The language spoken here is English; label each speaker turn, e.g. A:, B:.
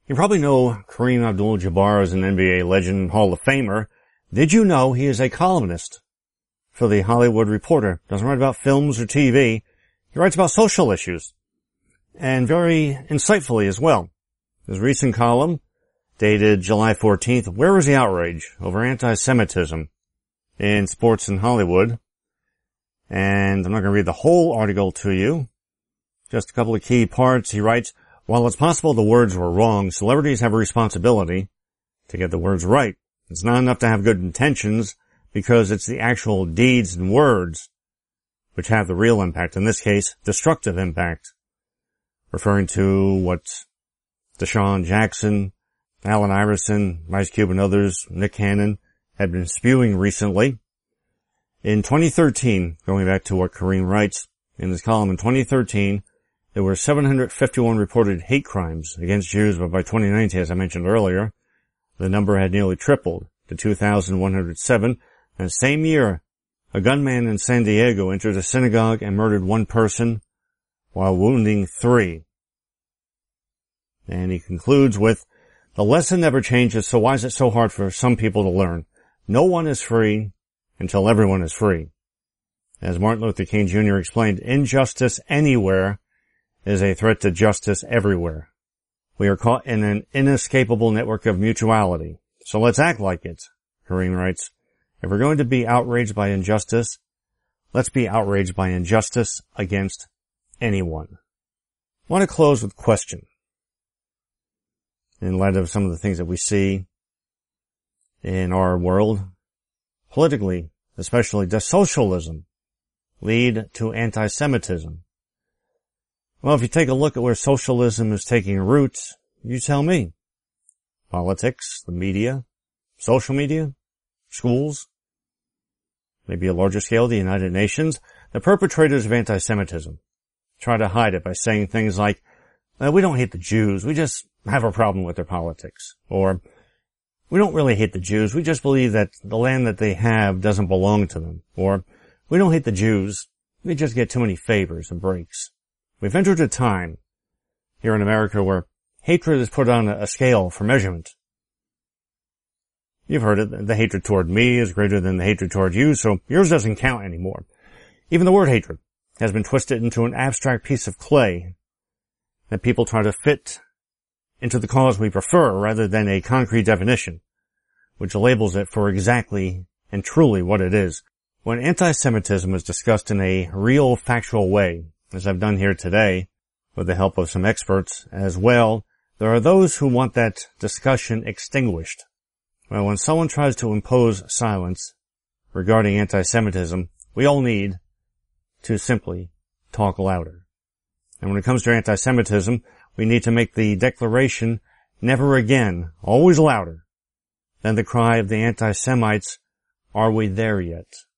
A: You probably know Kareem Abdul-Jabbar is an NBA legend, Hall of Famer. Did you know he is a columnist for The Hollywood Reporter? Doesn't write about films or TV. He writes about social issues, and very insightfully as well. His recent column, dated July 14th, Where is the Outrage over Anti-Semitism in Sports in Hollywood? And I'm not going to read the whole article to you. Just a couple of key parts. He writes, while it's possible the words were wrong, celebrities have a responsibility to get the words right. It's not enough to have good intentions, because it's the actual deeds and words which have the real impact. In this case, destructive impact. Referring to what Deshaun Jackson, Allen Iverson, Ice Cube and others, Nick Cannon, had been spewing recently. In 2013, going back to what Kareem writes in his column, in 2013, there were 751 reported hate crimes against Jews, but by 2019, as I mentioned earlier, the number had nearly tripled to 2,107. And the same year, a gunman in San Diego entered a synagogue and murdered one person while wounding 3. And he concludes with, the lesson never changes, so why is it so hard for some people to learn? No one is free until everyone is free. As Martin Luther King Jr. explained, injustice anywhere is a threat to justice everywhere. We are caught in an inescapable network of mutuality. So let's act like it, Kareem writes. If we're going to be outraged by injustice, let's be outraged by injustice against anyone. I want to close with a question. In light of some of the things that we see in our world, politically, especially, does socialism lead to anti-Semitism? Well, if you take a look at where socialism is taking root, you tell me. Politics, the media, social media, schools, maybe a larger scale, the United Nations. The perpetrators of anti-Semitism try to hide it by saying things like, we don't hate the Jews, we just have a problem with their politics. Or, we don't really hate the Jews, we just believe that the land that they have doesn't belong to them. Or, we don't hate the Jews, we just get too many favors and breaks. We've entered a time here in America where hatred is put on a scale for measurement. You've heard it, the hatred toward me is greater than the hatred toward you, so yours doesn't count anymore. Even the word hatred has been twisted into an abstract piece of clay that people try to fit into the cause we prefer rather than a concrete definition, which labels it for exactly and truly what it is. When anti-Semitism is discussed in a real factual way, as I've done here today, with the help of some experts as well, there are those who want that discussion extinguished. Well, when someone tries to impose silence regarding anti-Semitism, we all need to simply talk louder. And when it comes to anti-Semitism, we need to make the declaration, never again, always louder than the cry of the anti-Semites, are we there yet?